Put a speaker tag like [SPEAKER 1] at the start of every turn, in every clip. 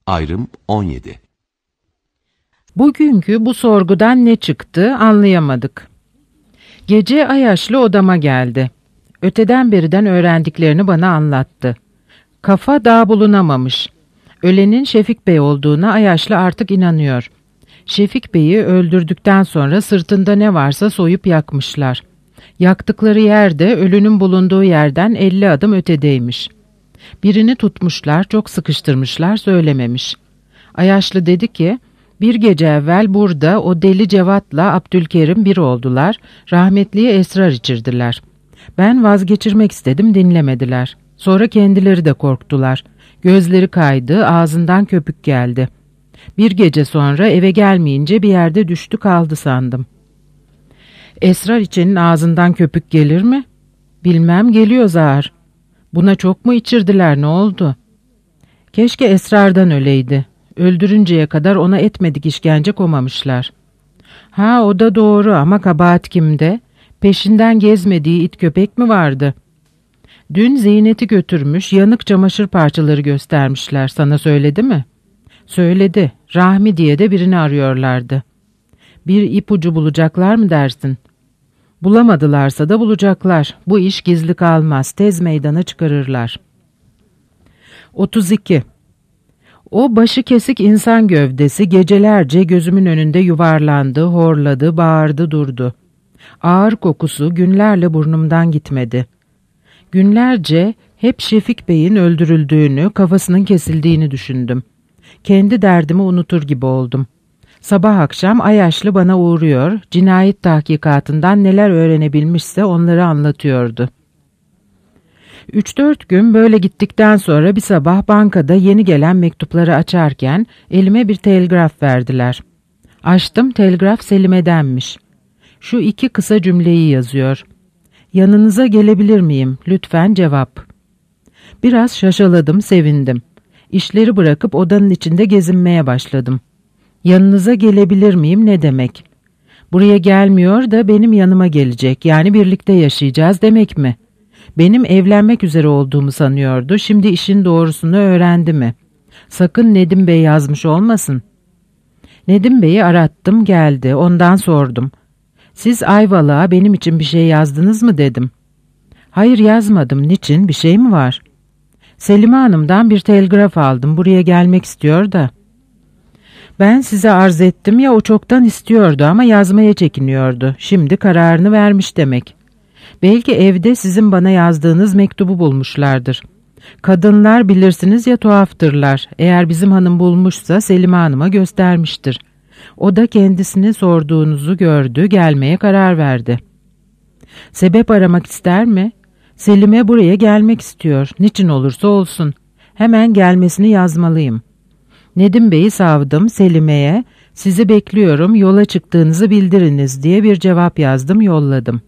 [SPEAKER 1] Ayrım 17.
[SPEAKER 2] Bugünkü bu sorgudan ne çıktı anlayamadık. Gece Ayaşlı odama geldi. Öteden beriden öğrendiklerini bana anlattı. Kafa daha bulunamamış. Ölenin Şefik Bey olduğuna Ayaşlı artık inanıyor. Şefik Bey'i öldürdükten sonra sırtında ne varsa soyup yakmışlar. Yaktıkları yer de ölünün bulunduğu yerden 50 adım ötedeymiş. Birini tutmuşlar, çok sıkıştırmışlar, söylememiş. Ayaşlı dedi ki, bir gece evvel burada o deli Cevat'la Abdülkerim bir oldular, rahmetliye esrar içirdiler. Ben vazgeçirmek istedim, dinlemediler. Sonra kendileri de korktular. Gözleri kaydı, ağzından köpük geldi. Bir gece sonra eve gelmeyince bir yerde düştü kaldı sandım. Esrar içenin ağzından köpük gelir mi? Bilmem, geliyor zar. Buna çok mu içirdiler, ne oldu? Keşke esrardan öleydi. Öldürünceye kadar ona etmedik işkence komamışlar. Ha, o da doğru ama kabahat kimde? Peşinden gezmediği it köpek mi vardı? Dün Zeynet'i götürmüş, yanık çamaşır parçaları göstermişler. Sana söyledi mi? Söyledi. Rahmi diye de birini arıyorlardı. Bir ipucu bulacaklar mı dersin? Bulamadılarsa da bulacaklar. Bu iş gizli kalmaz. Tez meydana çıkarırlar. 32. O başı kesik insan gövdesi gecelerce gözümün önünde yuvarlandı, horladı, bağırdı, durdu. Ağır kokusu günlerle burnumdan gitmedi. Günlerce hep Şefik Bey'in öldürüldüğünü, kafasının kesildiğini düşündüm. Kendi derdimi unutur gibi oldum. Sabah akşam Ayaşlı bana uğruyor, cinayet tahkikatından neler öğrenebilmişse onları anlatıyordu. 3-4 gün böyle gittikten sonra bir sabah bankada yeni gelen mektupları açarken elime bir telgraf verdiler. Açtım, telgraf Selime'denmiş. Şu 2 kısa cümleyi yazıyor. Yanınıza gelebilir miyim? Lütfen cevap. Biraz şaşaladım, sevindim. İşleri bırakıp odanın içinde gezinmeye başladım. Yanınıza gelebilir miyim ne demek? Buraya gelmiyor da benim yanıma gelecek, yani birlikte yaşayacağız demek mi? Benim evlenmek üzere olduğumu sanıyordu, şimdi işin doğrusunu öğrendi mi? Sakın Nedim Bey yazmış olmasın. Nedim Bey'i arattım, geldi, ondan sordum. Siz Ayvalık'a benim için bir şey yazdınız mı dedim. Hayır, yazmadım, niçin, bir şey mi var? Selime Hanım'dan bir telgraf aldım, buraya gelmek istiyor da. Ben size arz ettim ya, o çoktan istiyordu ama yazmaya çekiniyordu. Şimdi kararını vermiş demek. Belki evde sizin bana yazdığınız mektubu bulmuşlardır. Kadınlar bilirsiniz ya, tuhaftırlar. Eğer bizim hanım bulmuşsa Selime Hanım'a göstermiştir. O da kendisini sorduğunuzu gördü, gelmeye karar verdi. Sebep aramak ister mi? Selime buraya gelmek istiyor. Niçin olursa olsun. Hemen gelmesini yazmalıyım. Nedim Bey'i savdım, Selime'ye sizi bekliyorum, yola çıktığınızı bildiriniz diye bir cevap yazdım, yolladım.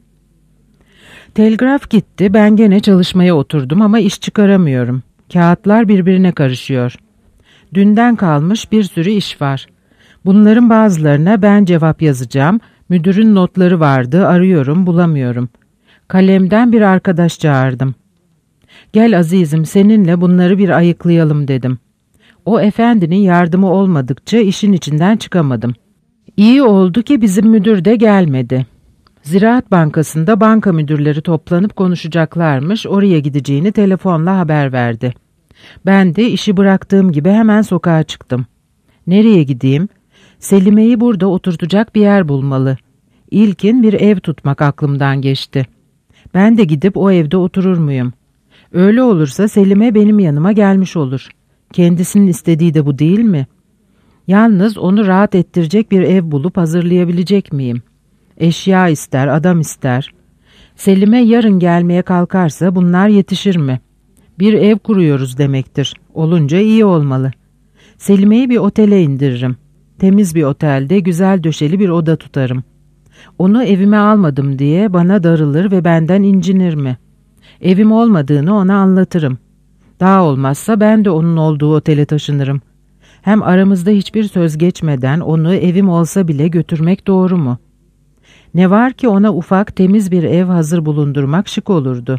[SPEAKER 2] Telgraf gitti, ben gene çalışmaya oturdum ama iş çıkaramıyorum. Kağıtlar birbirine karışıyor. Dünden kalmış bir sürü iş var. Bunların bazılarına ben cevap yazacağım, müdürün notları vardı, arıyorum, bulamıyorum. Kalemden bir arkadaş çağırdım. Gel azizim, seninle bunları bir ayıklayalım dedim. O efendinin yardımı olmadıkça işin içinden çıkamadım. İyi oldu ki bizim müdür de gelmedi. Ziraat Bankası'nda banka müdürleri toplanıp konuşacaklarmış, oraya gideceğini telefonla haber verdi. Ben de işi bıraktığım gibi hemen sokağa çıktım. Nereye gideyim? Selime'yi burada oturtacak bir yer bulmalı. İlkin bir ev tutmak aklımdan geçti. Ben de gidip o evde oturur muyum? Öyle olursa Selime benim yanıma gelmiş olur. Kendisinin istediği de bu değil mi? Yalnız onu rahat ettirecek bir ev bulup hazırlayabilecek miyim? Eşya ister, adam ister. Selime yarın gelmeye kalkarsa bunlar yetişir mi? Bir ev kuruyoruz demektir. Olunca iyi olmalı. Selime'yi bir otele indiririm. Temiz bir otelde güzel döşeli bir oda tutarım. Onu evime almadım diye bana darılır ve benden incinir mi? Evim olmadığını ona anlatırım. Daha olmazsa ben de onun olduğu otele taşınırım. Hem aramızda hiçbir söz geçmeden onu evim olsa bile götürmek doğru mu? Ne var ki ona ufak temiz bir ev hazır bulundurmak şık olurdu.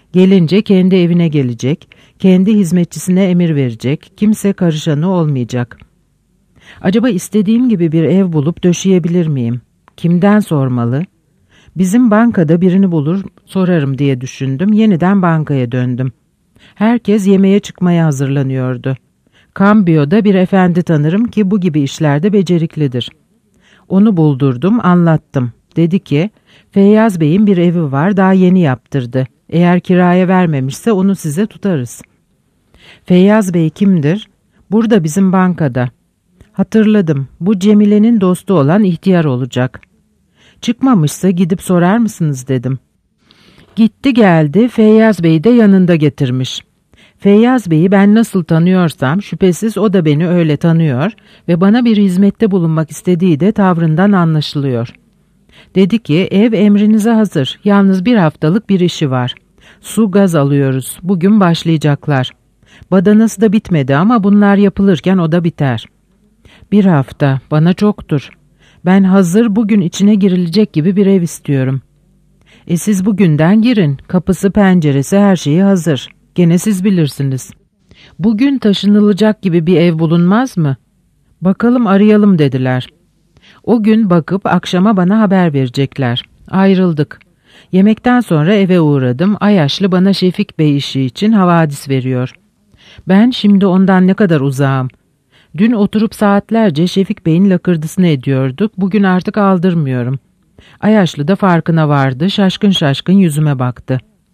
[SPEAKER 2] Gelince kendi evine gelecek, kendi hizmetçisine emir verecek, kimse karışanı olmayacak. Acaba istediğim gibi bir ev bulup döşeyebilir miyim? Kimden sormalı? Bizim bankada birini bulur sorarım diye düşündüm. Yeniden bankaya döndüm. Herkes yemeğe çıkmaya hazırlanıyordu. Cambio'da bir efendi tanırım ki bu gibi işlerde beceriklidir. Onu buldurdum, anlattım. Dedi ki, Feyyaz Bey'in bir evi var, daha yeni yaptırdı. Eğer kiraya vermemişse onu size tutarız. Feyyaz Bey kimdir? Burada bizim bankada. Hatırladım, bu Cemile'nin dostu olan ihtiyar olacak. Çıkmamışsa gidip sorar mısınız dedim. Gitti geldi, Feyyaz Bey'i de yanında getirmiş. Feyyaz Bey'i ben nasıl tanıyorsam şüphesiz o da beni öyle tanıyor ve bana bir hizmette bulunmak istediği de tavrından anlaşılıyor. Dedi ki ev emrinize hazır, yalnız bir haftalık bir işi var. Su gaz alıyoruz, bugün başlayacaklar. Badanası da bitmedi ama bunlar yapılırken o da biter. Bir hafta, bana çoktur. Ben hazır bugün içine girilecek gibi bir ev istiyorum. Siz bugünden girin, kapısı penceresi her şeyi hazır. Gene siz bilirsiniz. Bugün taşınılacak gibi bir ev bulunmaz mı? Bakalım arayalım dediler. O gün bakıp akşama bana haber verecekler. Ayrıldık. Yemekten sonra eve uğradım. Ayaşlı bana Şefik Bey işi için havadis veriyor. Ben şimdi ondan ne kadar uzağım. Dün oturup saatlerce Şefik Bey'in lakırdısını ediyorduk. Bugün artık aldırmıyorum. Ayaşlı da farkına vardı. Şaşkın şaşkın yüzüme baktı.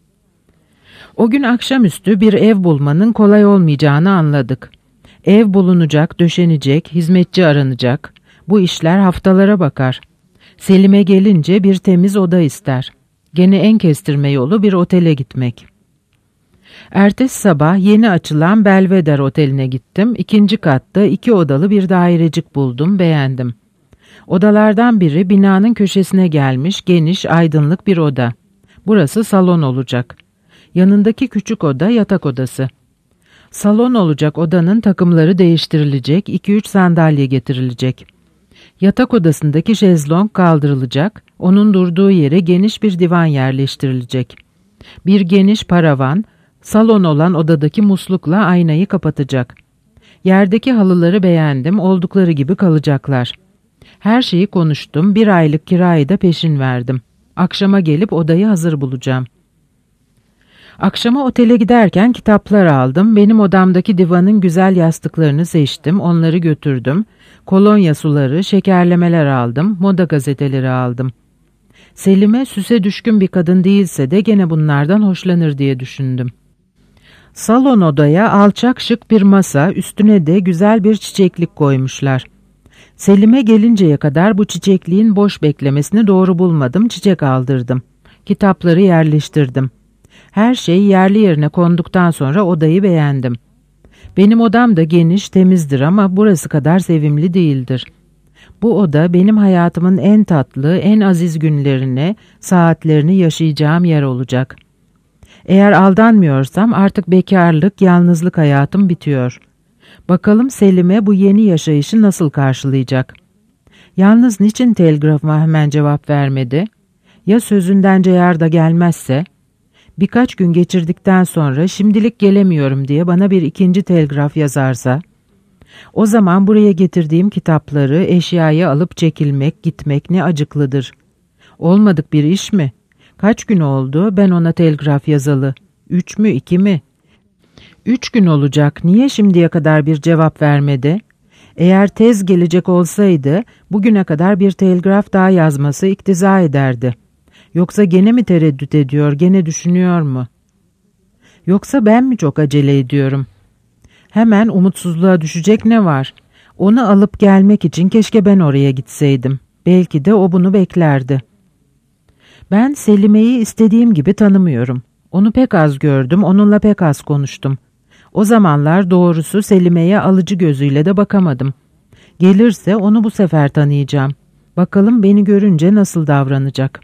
[SPEAKER 2] O gün akşamüstü bir ev bulmanın kolay olmayacağını anladık. Ev bulunacak, döşenecek, hizmetçi aranacak. Bu işler haftalara bakar. Selim'e gelince bir temiz oda ister. Gene en kestirme yolu bir otele gitmek. Ertesi sabah yeni açılan Belvedere Oteli'ne gittim. 2. katta 2 odalı bir dairecik buldum, beğendim. Odalardan biri binanın köşesine gelmiş, geniş, aydınlık bir oda. Burası salon olacak. Yanındaki küçük oda yatak odası. Salon olacak odanın takımları değiştirilecek, 2-3 sandalye getirilecek. Yatak odasındaki şezlong kaldırılacak, onun durduğu yere geniş bir divan yerleştirilecek. Bir geniş paravan, salon olan odadaki muslukla aynayı kapatacak. Yerdeki halıları beğendim, oldukları gibi kalacaklar. Her şeyi konuştum, 1 aylık kirayı da peşin verdim. Akşama gelip odayı hazır bulacağım. Akşama otele giderken kitaplar aldım. Benim odamdaki divanın güzel yastıklarını seçtim, onları götürdüm. Kolonya suları, şekerlemeler aldım, moda gazeteleri aldım. Selim'e süse düşkün bir kadın değilse de gene bunlardan hoşlanır diye düşündüm. Salon odaya alçak şık bir masa, üstüne de güzel bir çiçeklik koymuşlar. Selim'e gelinceye kadar bu çiçekliğin boş beklemesini doğru bulmadım, çiçek aldırdım. Kitapları yerleştirdim. Her şey yerli yerine konduktan sonra odayı beğendim. Benim odam da geniş, temizdir ama burası kadar sevimli değildir. Bu oda benim hayatımın en tatlı, en aziz günlerini, saatlerini yaşayacağım yer olacak. Eğer aldanmıyorsam artık bekarlık, yalnızlık hayatım bitiyor. Bakalım Selim'e bu yeni yaşayışı nasıl karşılayacak? Yalnız niçin telgrafıma hemen cevap vermedi? Ya sözünden ceyar da gelmezse? Birkaç gün geçirdikten sonra şimdilik gelemiyorum diye bana bir 2. telgraf yazarsa? O zaman buraya getirdiğim kitapları, eşyayı alıp çekilmek, gitmek ne acıklıdır. Olmadık bir iş mi? Kaç gün oldu ben ona telgraf yazalı? 3 mü 2 mi? 3 gün olacak. Niye şimdiye kadar bir cevap vermedi? Eğer tez gelecek olsaydı bugüne kadar bir telgraf daha yazması iktiza ederdi. Yoksa gene mi tereddüt ediyor, gene düşünüyor mu? Yoksa ben mi çok acele ediyorum? Hemen umutsuzluğa düşecek ne var? Onu alıp gelmek için keşke ben oraya gitseydim. Belki de o bunu beklerdi. Ben Selime'yi istediğim gibi tanımıyorum. Onu pek az gördüm, onunla pek az konuştum. O zamanlar doğrusu Selime'ye alıcı gözüyle de bakamadım. Gelirse onu bu sefer tanıyacağım. Bakalım beni görünce nasıl davranacak.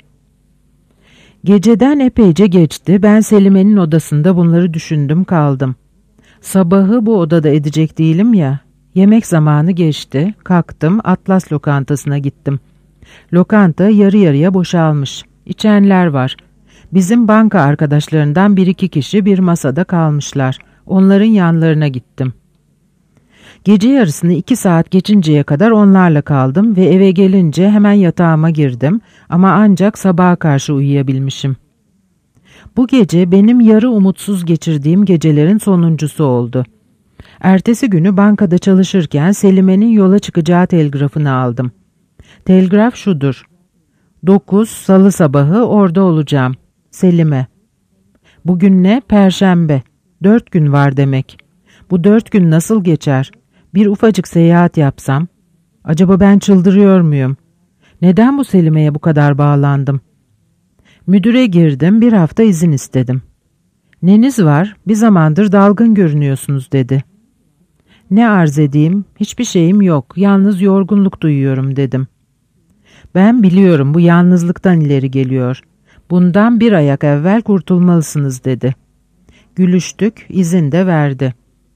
[SPEAKER 2] Geceden epeyce geçti. Ben Selime'nin odasında bunları düşündüm kaldım. Sabahı bu odada edecek değilim ya. Yemek zamanı geçti. Kalktım, Atlas lokantasına gittim. Lokanta yarı yarıya boşalmış. İçenler var. Bizim banka arkadaşlarından bir iki kişi bir masada kalmışlar. Onların yanlarına gittim. Gece yarısını 2 saat geçinceye kadar onlarla kaldım ve eve gelince hemen yatağıma girdim ama ancak sabaha karşı uyuyabilmişim. Bu gece benim yarı umutsuz geçirdiğim gecelerin sonuncusu oldu. Ertesi günü bankada çalışırken Selime'nin yola çıkacağı telgrafını aldım. Telgraf şudur: 9 Salı sabahı orada olacağım. Selime. Bugün ne? Perşembe. 4 gün var demek. Bu 4 gün nasıl geçer? Bir ufacık seyahat yapsam? Acaba ben çıldırıyor muyum? Neden bu Selime'ye bu kadar bağlandım? Müdüre girdim, bir hafta izin istedim. Neniz var? Bir zamandır dalgın görünüyorsunuz dedi. Ne arz edeyim? Hiçbir şeyim yok. Yalnız yorgunluk duyuyorum dedim. Ben biliyorum bu yalnızlıktan ileri geliyor. Bundan 1 ayak evvel kurtulmalısınız dedi. Gülüştük, izin de verdi.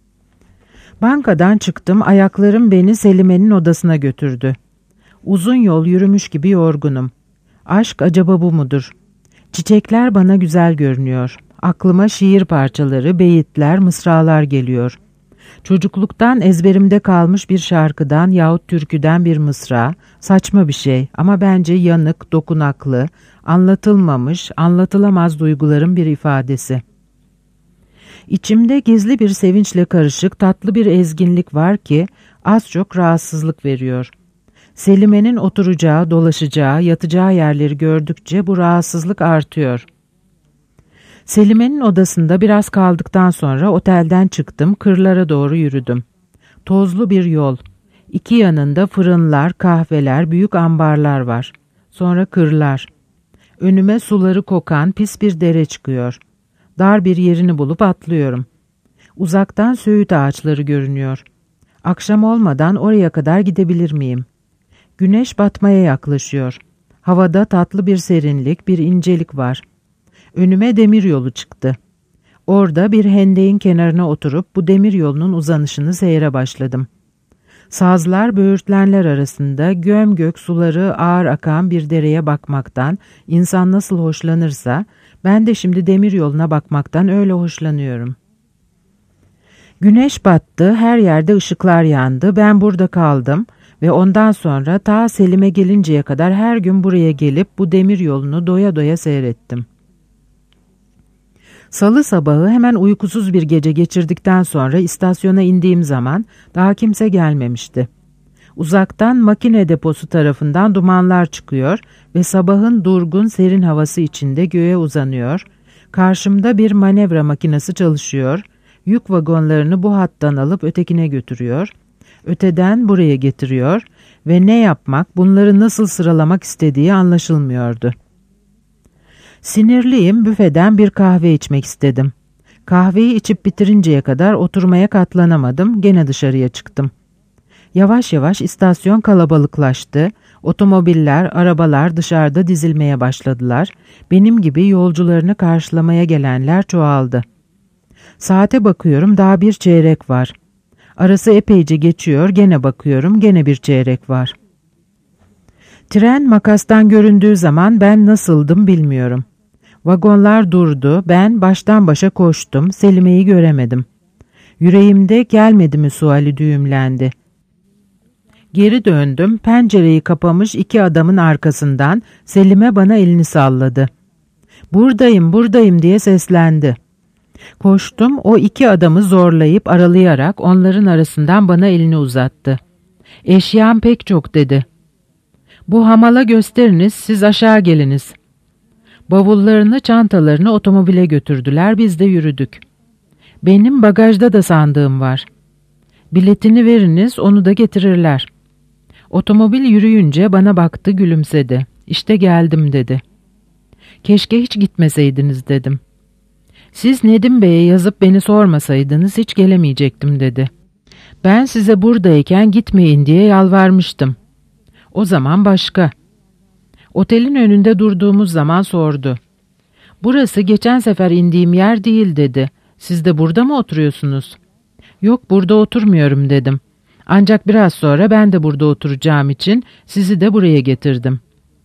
[SPEAKER 2] Bankadan çıktım, ayaklarım beni Selime'nin odasına götürdü. Uzun yol yürümüş gibi yorgunum. Aşk acaba bu mudur? Çiçekler bana güzel görünüyor. Aklıma şiir parçaları, beyitler, mısralar geliyor. Çocukluktan ezberimde kalmış bir şarkıdan yahut türküden bir mısra, saçma bir şey ama bence yanık, dokunaklı, anlatılmamış, anlatılamaz duyguların bir ifadesi. İçimde gizli bir sevinçle karışık tatlı bir ezginlik var ki az çok rahatsızlık veriyor. Selime'nin oturacağı, dolaşacağı, yatacağı yerleri gördükçe bu rahatsızlık artıyor. Selime'nin odasında biraz kaldıktan sonra otelden çıktım, kırlara doğru yürüdüm. Tozlu bir yol. 2 yanında fırınlar, kahveler, büyük ambarlar var. Sonra kırlar. Önüme suları kokan pis bir dere çıkıyor. Dar bir yerini bulup atlıyorum. Uzaktan söğüt ağaçları görünüyor. Akşam olmadan oraya kadar gidebilir miyim? Güneş batmaya yaklaşıyor. Havada tatlı bir serinlik, bir incelik var. Önüme demiryolu çıktı. Orada bir hendeğin kenarına oturup bu demiryolunun uzanışını seyre başladım. Sazlar, böğürtlenler arasında göm gök suları ağır akan bir dereye bakmaktan insan nasıl hoşlanırsa, ben de şimdi demiryoluna bakmaktan öyle hoşlanıyorum. Güneş battı, her yerde ışıklar yandı, ben burada kaldım ve ondan sonra ta Selime gelinceye kadar her gün buraya gelip bu demiryolunu doya doya seyrettim. Salı sabahı hemen uykusuz bir gece geçirdikten sonra istasyona indiğim zaman daha kimse gelmemişti. Uzaktan makine deposu tarafından dumanlar çıkıyor ve sabahın durgun serin havası içinde göğe uzanıyor. Karşımda bir manevra makinesi çalışıyor, yük vagonlarını bu hattan alıp ötekine götürüyor, öteden buraya getiriyor ve ne yapmak, bunları nasıl sıralamak istediği anlaşılmıyordu. Sinirliyim, büfeden bir kahve içmek istedim. Kahveyi içip bitirinceye kadar oturmaya katlanamadım, gene dışarıya çıktım. Yavaş yavaş istasyon kalabalıklaştı, otomobiller, arabalar dışarıda dizilmeye başladılar, benim gibi yolcularını karşılamaya gelenler çoğaldı. Saate bakıyorum, daha 1 çeyrek var. Arası epeyce geçiyor, gene bakıyorum, gene 1 çeyrek var. Tren makastan göründüğü zaman ben nasıldım bilmiyorum. Vagonlar durdu, ben baştan başa koştum, Selime'yi göremedim. Yüreğimde gelmedi mi suali düğümlendi. Geri döndüm, pencereyi kapamış 2 adamın arkasından Selime bana elini salladı. "Buradayım, buradayım" diye seslendi. Koştum, o 2 adamı zorlayıp aralayarak onların arasından bana elini uzattı. "Eşyam pek çok" dedi. "Bu hamala gösteriniz, siz aşağı geliniz." Bavullarını, çantalarını otomobile götürdüler, biz de yürüdük. "Benim bagajda da sandığım var." "Biletini veriniz, onu da getirirler." Otomobil yürüyünce bana baktı, gülümsedi. "İşte geldim" dedi. "Keşke hiç gitmeseydiniz" dedim. "Siz Nedim Bey'e yazıp beni sormasaydınız hiç gelemeyecektim" dedi. "Ben size buradayken gitmeyin diye yalvarmıştım." O zaman başka. Otelin önünde durduğumuz zaman sordu. "Burası geçen sefer indiğim yer değil" dedi. "Siz de burada mı oturuyorsunuz?" "Yok, burada oturmuyorum" dedim. "Ancak biraz sonra ben de burada oturacağım için sizi de buraya getirdim."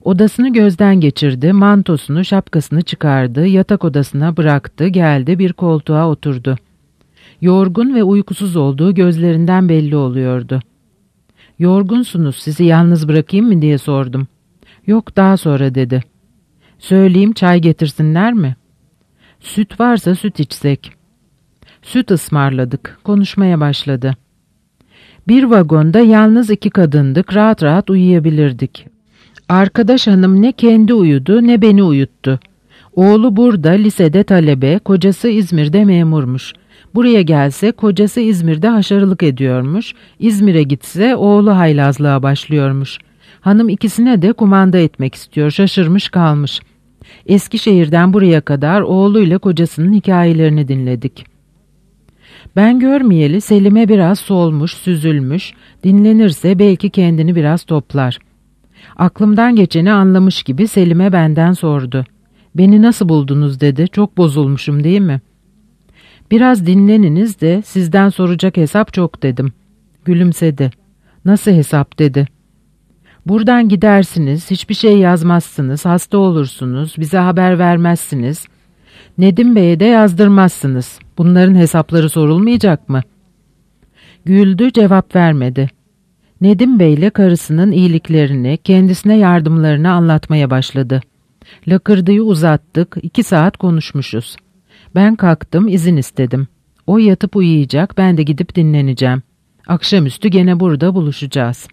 [SPEAKER 2] Odasını gözden geçirdi, mantosunu, şapkasını çıkardı, yatak odasına bıraktı, geldi bir koltuğa oturdu. Yorgun ve uykusuz olduğu gözlerinden belli oluyordu. "Yorgunsunuz, sizi yalnız bırakayım mı?" diye sordum. "Yok, daha sonra," dedi. "Söyleyeyim, çay getirsinler mi?" "Süt varsa süt içsek." Süt ısmarladık, konuşmaya başladı. Bir vagonda yalnız 2 kadındık, rahat rahat uyuyabilirdik. Arkadaş hanım ne kendi uyudu ne beni uyuttu. Oğlu burada lisede talebe, kocası İzmir'de memurmuş. Buraya gelse kocası İzmir'de haşarılık ediyormuş, İzmir'e gitse oğlu haylazlığa başlıyormuş. Hanım ikisine de kumanda etmek istiyor, şaşırmış kalmış. Eskişehir'den buraya kadar oğluyla kocasının hikayelerini dinledik. Ben görmeyeli Selim'e biraz solmuş, süzülmüş, dinlenirse belki kendini biraz toplar. Aklımdan geçeni anlamış gibi Selim'e benden sordu. "Beni nasıl buldunuz?" dedi. "Çok bozulmuşum değil mi?" "Biraz dinleniniz de sizden soracak hesap çok," dedim. Gülümsedi. "Nasıl hesap?" dedi. "Buradan gidersiniz, hiçbir şey yazmazsınız, hasta olursunuz, bize haber vermezsiniz. Nedim Bey'e de yazdırmazsınız. Bunların hesapları sorulmayacak mı?" Güldü, cevap vermedi. Nedim Bey'le karısının iyiliklerini, kendisine yardımlarını anlatmaya başladı. Lakırdıyı uzattık, 2 saat konuşmuşuz. Ben kalktım, izin istedim. O yatıp uyuyacak, ben de gidip dinleneceğim. Akşamüstü gene burada buluşacağız.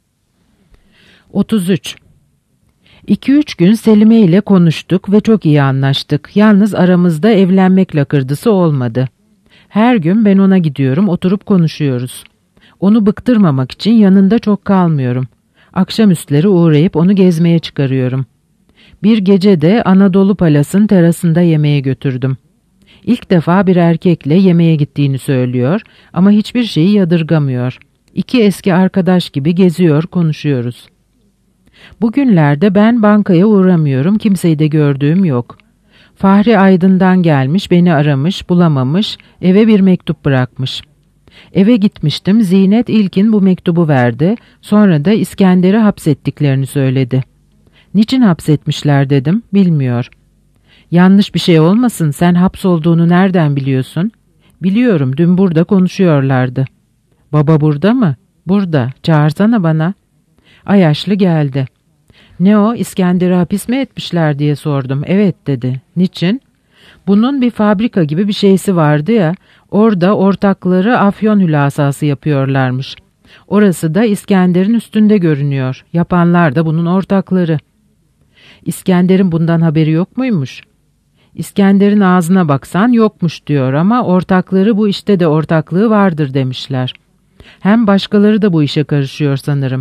[SPEAKER 2] 33. 2-3 gün Selime ile konuştuk ve çok iyi anlaştık. Yalnız aramızda evlenmek lakırdısı olmadı. Her gün ben ona gidiyorum, oturup konuşuyoruz. Onu bıktırmamak için yanında çok kalmıyorum. Akşamüstleri uğrayıp onu gezmeye çıkarıyorum. Bir gece de Anadolu Palas'ın terasında yemeğe götürdüm. İlk defa bir erkekle yemeğe gittiğini söylüyor ama hiçbir şeyi yadırgamıyor. 2 eski arkadaş gibi geziyor, konuşuyoruz. Bugünlerde ben bankaya uğramıyorum, kimseyi de gördüğüm yok. Fahri Aydın'dan gelmiş, beni aramış, bulamamış, eve bir mektup bırakmış. Eve gitmiştim, Zinet ilkin bu mektubu verdi, sonra da İskender'i hapsettiklerini söyledi. "Niçin hapsetmişler?" dedim, "bilmiyor." "Yanlış bir şey olmasın, sen hapsolduğunu nereden biliyorsun?" "Biliyorum, dün burada konuşuyorlardı." "Baba burada mı?" "Burada, çağırsana bana." Ayaşlı geldi. "Ne o, İskender'i hapis mi etmişler?" diye sordum. "Evet," dedi. "Niçin?" "Bunun bir fabrika gibi bir şeysi vardı ya, orada ortakları afyon hülasası yapıyorlarmış. Orası da İskender'in üstünde görünüyor. Yapanlar da bunun ortakları." "İskender'in bundan haberi yok muymuş?" "İskender'in ağzına baksan yokmuş diyor ama ortakları bu işte de ortaklığı vardır demişler. Hem başkaları da bu işe karışıyor sanırım."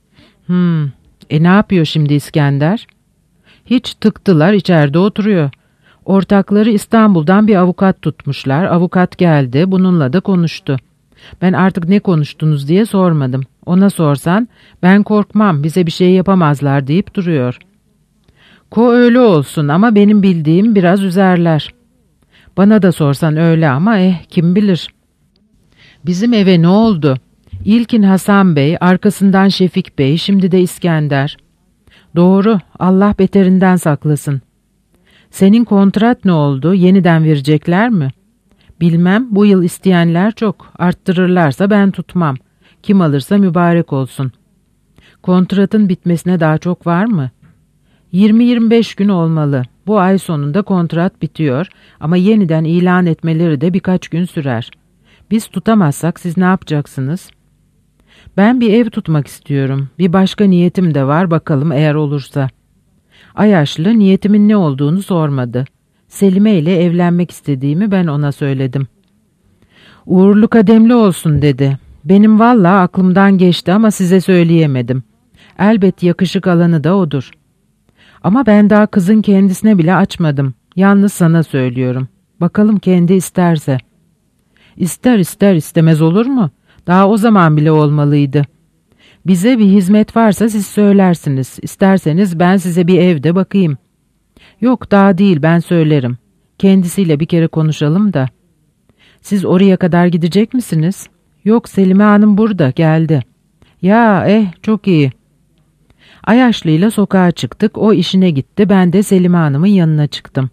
[SPEAKER 2] Ne yapıyor şimdi İskender?" "Hiç, tıktılar, içeride oturuyor. Ortakları İstanbul'dan bir avukat tutmuşlar. Avukat geldi, bununla da konuştu. Ben artık ne konuştunuz diye sormadım. Ona sorsan, ben korkmam, bize bir şey yapamazlar deyip duruyor." Öyle olsun ama benim bildiğim biraz üzerler." "Bana da sorsan öyle ama kim bilir." "Bizim eve ne oldu? İlkin Hasan Bey, arkasından Şefik Bey, şimdi de İskender." "Doğru, Allah beterinden saklasın." "Senin kontrat ne oldu? Yeniden verecekler mi?" "Bilmem, bu yıl isteyenler çok. Arttırırlarsa ben tutmam. Kim alırsa mübarek olsun." "Kontratın bitmesine daha çok var mı?" 20-25 gün olmalı. Bu ay sonunda kontrat bitiyor ama yeniden ilan etmeleri de birkaç gün sürer. Biz tutamazsak siz ne yapacaksınız?" "Ben bir ev tutmak istiyorum. Bir başka niyetim de var, bakalım eğer olursa." Ayaşlı niyetimin ne olduğunu sormadı. Selime ile evlenmek istediğimi ben ona söyledim. "Uğurlu kademli olsun," dedi. "Benim vallahi aklımdan geçti ama size söyleyemedim. Elbet yakışık alanı da odur. Ama ben daha kızın kendisine bile açmadım. Yalnız sana söylüyorum. Bakalım kendi isterse." İster istemez olur mu? Daha o zaman bile olmalıydı. Bize bir hizmet varsa siz söylersiniz. İsterseniz ben size bir evde bakayım." "Yok, daha değil, ben söylerim. Kendisiyle bir kere konuşalım da." "Siz oraya kadar gidecek misiniz?" "Yok, Selime Hanım burada, geldi." "Ya çok iyi." Ayaşlı ile sokağa çıktık, o işine gitti, ben de Selime Hanım'ın yanına çıktım.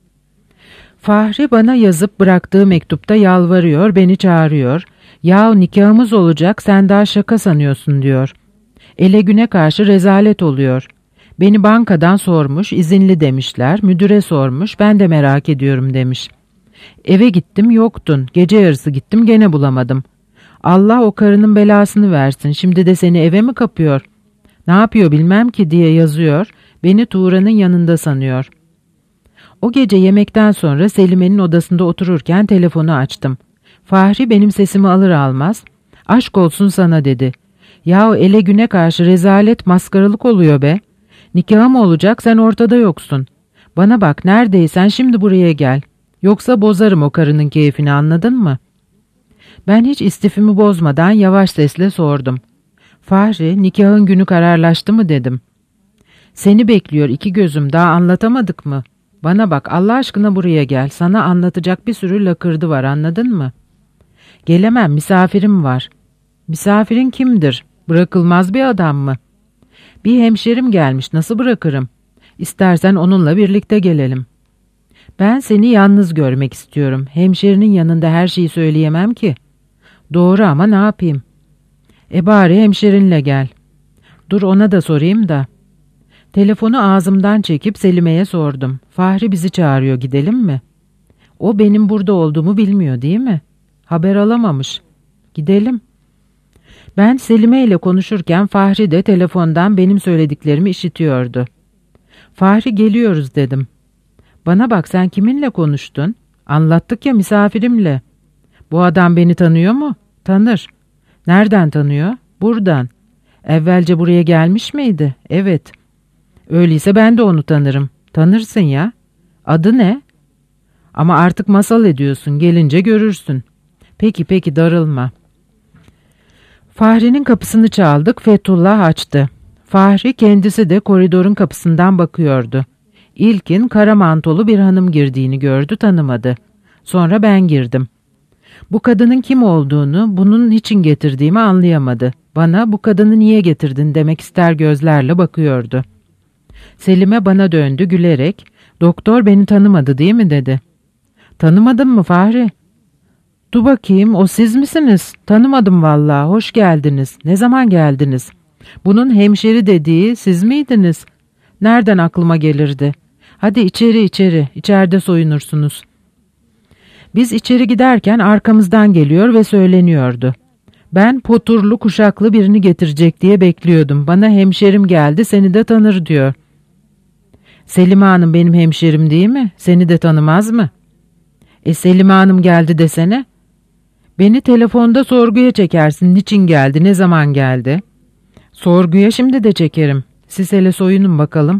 [SPEAKER 2] Fahri bana yazıp bıraktığı mektupta yalvarıyor, beni çağırıyor. "Yahu nikahımız olacak, sen daha şaka sanıyorsun," diyor. "Ele güne karşı rezalet oluyor. Beni bankadan sormuş, izinli demişler, müdüre sormuş, ben de merak ediyorum," demiş. "Eve gittim, yoktun, gece yarısı gittim, gene bulamadım. Allah o karının belasını versin, şimdi de seni eve mi kapıyor? Ne yapıyor bilmem ki," diye yazıyor, beni Tuğra'nın yanında sanıyor. O gece yemekten sonra Selime'nin odasında otururken telefonu açtım. Fahri benim sesimi alır almaz, "Aşk olsun sana," dedi. "Yahu ele güne karşı rezalet, maskaralık oluyor be. Nikahım olacak, sen ortada yoksun. Bana bak, neredeysen şimdi buraya gel. Yoksa bozarım o karının keyfini, anladın mı?" Ben hiç istifimi bozmadan yavaş sesle sordum. "Fahri, nikahın günü kararlaştı mı?" dedim. "Seni bekliyor iki gözüm, daha anlatamadık mı? Bana bak, Allah aşkına buraya gel, sana anlatacak bir sürü lakırdı var, anladın mı?" "Gelemem, misafirim var." "Misafirin kimdir? Bırakılmaz bir adam mı?" "Bir hemşerim gelmiş, nasıl bırakırım? İstersen onunla birlikte gelelim." "Ben seni yalnız görmek istiyorum. Hemşerinin yanında her şeyi söyleyemem ki." "Doğru ama ne yapayım?" Bari hemşerinle gel." "Dur, ona da sorayım da." Telefonu ağzımdan çekip Selime'ye sordum. "Fahri bizi çağırıyor, gidelim mi?" "O benim burada olduğumu bilmiyor değil mi?" "Haber alamamış." "Gidelim." Ben Selime ile konuşurken Fahri de telefondan benim söylediklerimi işitiyordu. "Fahri, geliyoruz," dedim. "Bana bak, sen kiminle konuştun?" "Anlattık ya, misafirimle." "Bu adam beni tanıyor mu?" "Tanır." "Nereden tanıyor?" "Buradan." "Evvelce buraya gelmiş miydi?" "Evet." "Öyleyse ben de onu tanırım." "Tanırsın ya." "Adı ne?" "Ama artık masal ediyorsun, gelince görürsün." Peki darılma." Fahri'nin kapısını çaldık, Fethullah açtı. Fahri kendisi de koridorun kapısından bakıyordu. İlkin kara mantolu bir hanım girdiğini gördü, tanımadı. Sonra ben girdim. Bu kadının kim olduğunu, bunun niçin getirdiğimi anlayamadı. Bana "Bu kadını niye getirdin?" demek ister gözlerle bakıyordu. Selime bana döndü gülerek, "Doktor beni tanımadı değil mi?" dedi. "Tanımadın mı Fahri?" "Dur bakayım, o siz misiniz? Tanımadım vallahi, hoş geldiniz. Ne zaman geldiniz? Bunun hemşeri dediği siz miydiniz? Nereden aklıma gelirdi? Hadi içeri, içeride soyunursunuz." Biz içeri giderken arkamızdan geliyor ve söyleniyordu. Ben poturlu kuşaklı birini getirecek diye bekliyordum. Bana "Hemşerim geldi, seni de tanır," diyor. "Selime Hanım benim hemşerim değil mi? Seni de tanımaz mı?" Selime Hanım geldi desene." "Beni telefonda sorguya çekersin. Niçin geldi, ne zaman geldi?" "Sorguya şimdi de çekerim. Siz hele soyunun bakalım."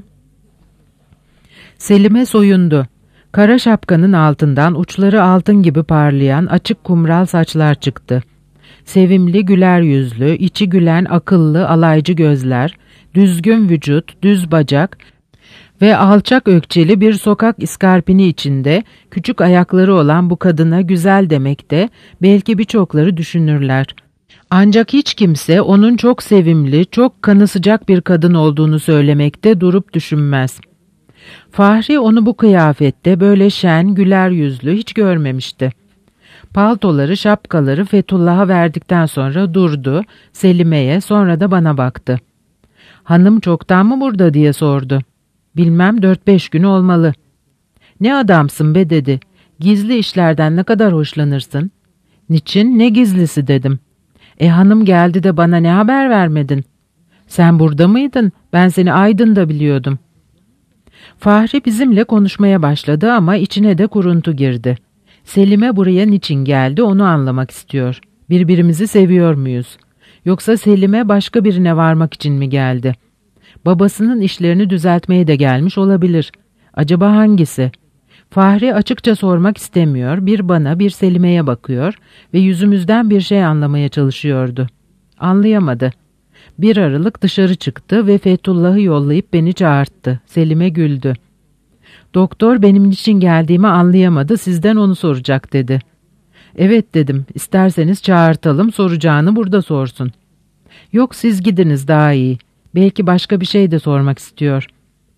[SPEAKER 2] Selime soyundu. Kara şapkanın altından uçları altın gibi parlayan açık kumral saçlar çıktı. Sevimli, güler yüzlü, içi gülen, akıllı, alaycı gözler, düzgün vücut, düz bacak ve alçak ökçeli bir sokak iskarpini içinde küçük ayakları olan bu kadına güzel demekte belki birçokları düşünürler. Ancak hiç kimse onun çok sevimli, çok kanı sıcak bir kadın olduğunu söylemekte durup düşünmez. Fahri onu bu kıyafette böyle şen, güler yüzlü hiç görmemişti. Paltoları, şapkaları Fethullah'a verdikten sonra durdu, Selime'ye, sonra da bana baktı. "Hanım çoktan mı burada?" diye sordu. "Bilmem, 4-5 gün olmalı." "Ne adamsın be," dedi. "Gizli işlerden ne kadar hoşlanırsın?" "Niçin, ne gizlisi?" dedim. Hanım geldi de bana ne haber vermedin?" "Sen burada mıydın? Ben seni Aydın'da biliyordum." Fahri bizimle konuşmaya başladı ama içine de kuruntu girdi. Selime buraya niçin geldi onu anlamak istiyor. Birbirimizi seviyor muyuz? Yoksa Selime başka birine varmak için mi geldi? Babasının işlerini düzeltmeye de gelmiş olabilir. Acaba hangisi? Fahri açıkça sormak istemiyor, bir bana bir Selime'ye bakıyor ve yüzümüzden bir şey anlamaya çalışıyordu. Anlayamadı. Bir aralık dışarı çıktı ve Fethullah'ı yollayıp beni çağırttı. Selime güldü. "Doktor benim için geldiğimi anlayamadı, sizden onu soracak," dedi. "Evet," dedim, "isterseniz çağırtalım, soracağını burada sorsun." "Yok, siz gidiniz daha iyi. Belki başka bir şey de sormak istiyor.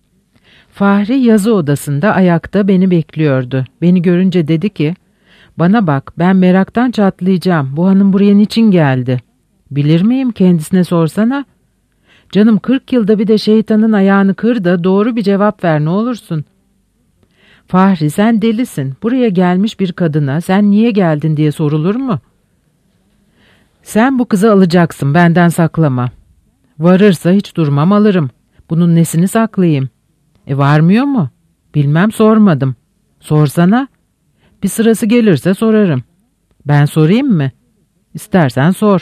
[SPEAKER 2] Fahri yazı odasında ayakta beni bekliyordu. Beni görünce dedi ki, "Bana bak, ben meraktan çatlayacağım. Bu hanım buraya niçin geldi?" "Bilir miyim, kendisine sorsana." "Canım, 40 yılda bir de şeytanın ayağını kır da doğru bir cevap ver ne olursun." "Fahri, sen delisin. Buraya gelmiş bir kadına sen niye geldin diye sorulur mu? Sen bu kızı alacaksın, benden saklama." "Varırsa hiç durmam, alırım. Bunun nesini saklayayım?" Varmıyor mu?" "Bilmem, sormadım." "Sorsana." "Bir sırası gelirse sorarım." "Ben sorayım mı?" "İstersen sor."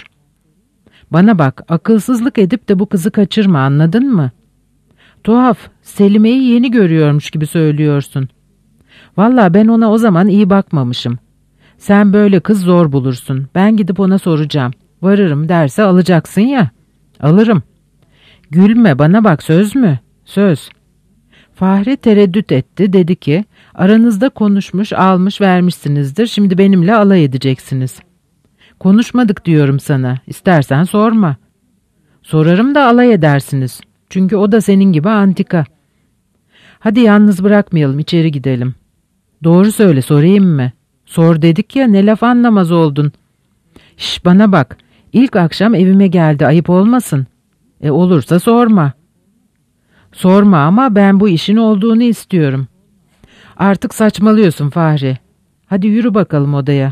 [SPEAKER 2] "Bana bak, akılsızlık edip de bu kızı kaçırma, anladın mı?" "Tuhaf, Selime'yi yeni görüyormuş gibi söylüyorsun." "Vallahi ben ona o zaman iyi bakmamışım. Sen böyle kız zor bulursun. Ben gidip ona soracağım. Varırım derse alacaksın ya." "Alırım." "Gülme, bana bak, söz mü?" "Söz." Fahri tereddüt etti, dedi ki, "Aranızda konuşmuş, almış vermişsinizdir, şimdi benimle alay edeceksiniz." "Konuşmadık diyorum sana, İstersen sorma." "Sorarım da alay edersiniz, çünkü o da senin gibi antika." "Hadi yalnız bırakmayalım, içeri gidelim." "Doğru söyle, sorayım mı?" "Sor dedik ya, ne laf anlamaz oldun." "Şş, bana bak, ilk akşam evime geldi, ayıp olmasın." Olursa sorma." "Sorma ama ben bu işin olduğunu istiyorum." "Artık saçmalıyorsun Fahri. Hadi yürü bakalım odaya."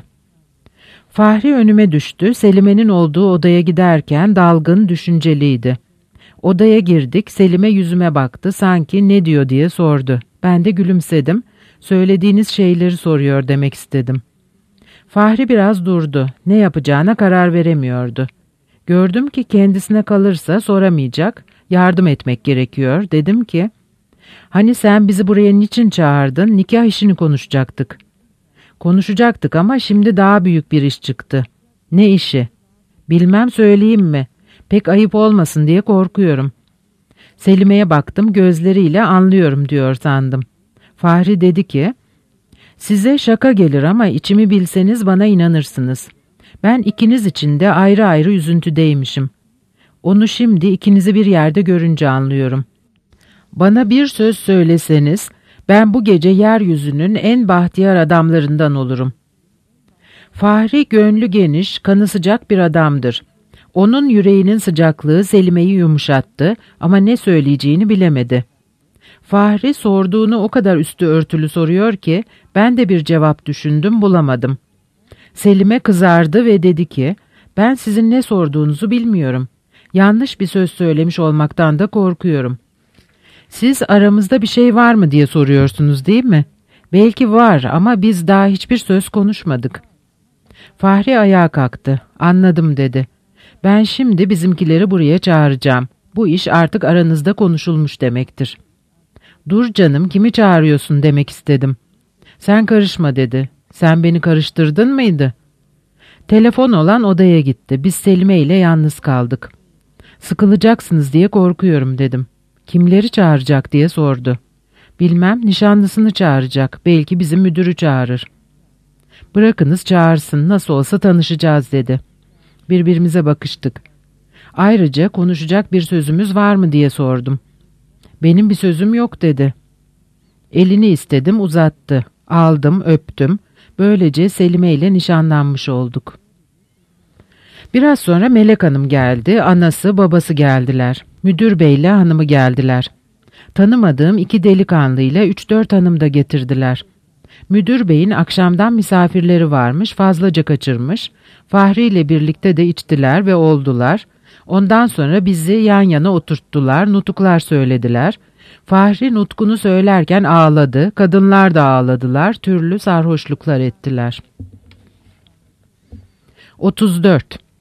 [SPEAKER 2] Fahri önüme düştü. Selime'nin olduğu odaya giderken dalgın, düşünceliydi. Odaya girdik. Selime yüzüme baktı. Sanki ne diyor diye sordu. Ben de gülümsedim. Söylediğiniz şeyleri soruyor demek istedim. Fahri biraz durdu. Ne yapacağına karar veremiyordu. Gördüm ki kendisine kalırsa soramayacak. Yardım etmek gerekiyor. Dedim ki, "Hani sen bizi buraya niçin çağırdın? Nikah işini konuşacaktık." "Konuşacaktık ama şimdi daha büyük bir iş çıktı." "Ne işi?" "Bilmem, söyleyeyim mi? Pek ayıp olmasın diye korkuyorum." Selime'ye baktım, gözleriyle anlıyorum diyor sandım. Fahri dedi ki, "Size şaka gelir ama içimi bilseniz bana inanırsınız. Ben ikiniz için de ayrı ayrı üzüntüdeymişim. Onu şimdi ikinizi bir yerde görünce anlıyorum. Bana bir söz söyleseniz ben bu gece yeryüzünün en bahtiyar adamlarından olurum." Fahri gönlü geniş, kanı sıcak bir adamdır. Onun yüreğinin sıcaklığı Selime'yi yumuşattı ama ne söyleyeceğini bilemedi. Fahri sorduğunu o kadar üstü örtülü soruyor ki ben de bir cevap düşündüm, bulamadım. Selime kızardı ve dedi ki, "Ben sizin ne sorduğunuzu bilmiyorum. Yanlış bir söz söylemiş olmaktan da korkuyorum. Siz aramızda bir şey var mı diye soruyorsunuz değil mi? Belki var ama biz daha hiçbir söz konuşmadık." Fahri ayağa kalktı. "Anladım," dedi. "Ben şimdi bizimkileri buraya çağıracağım. Bu iş artık aranızda konuşulmuş demektir." "Dur canım, kimi çağırıyorsun?" demek istedim. "Sen karışma," dedi. "Sen beni karıştırdın mıydı?" Telefon olan odaya gitti. Biz Selime ile yalnız kaldık. "Sıkılacaksınız diye korkuyorum," dedim. "Kimleri çağıracak?" diye sordu. "Bilmem, nişanlısını çağıracak. Belki bizim müdürü çağırır." "Bırakınız çağırsın, nasıl olsa tanışacağız," dedi. Birbirimize bakıştık. Ayrıca konuşacak bir sözümüz var mı diye sordum. "Benim bir sözüm yok," dedi. Elini istedim, uzattı. Aldım, öptüm. Böylece Selime ile nişanlanmış olduk. Biraz sonra Melek Hanım geldi, anası, babası geldiler. Müdür beyle hanımı geldiler. Tanımadığım 2 delikanlıyla 3-4 hanım da getirdiler. Müdür beyin akşamdan misafirleri varmış, fazlaca kaçırmış. Fahri ile birlikte de içtiler ve oldular. Ondan sonra bizi yan yana oturttular, nutuklar söylediler. Fahri nutkunu söylerken ağladı, kadınlar da ağladılar, türlü sarhoşluklar ettiler. 34.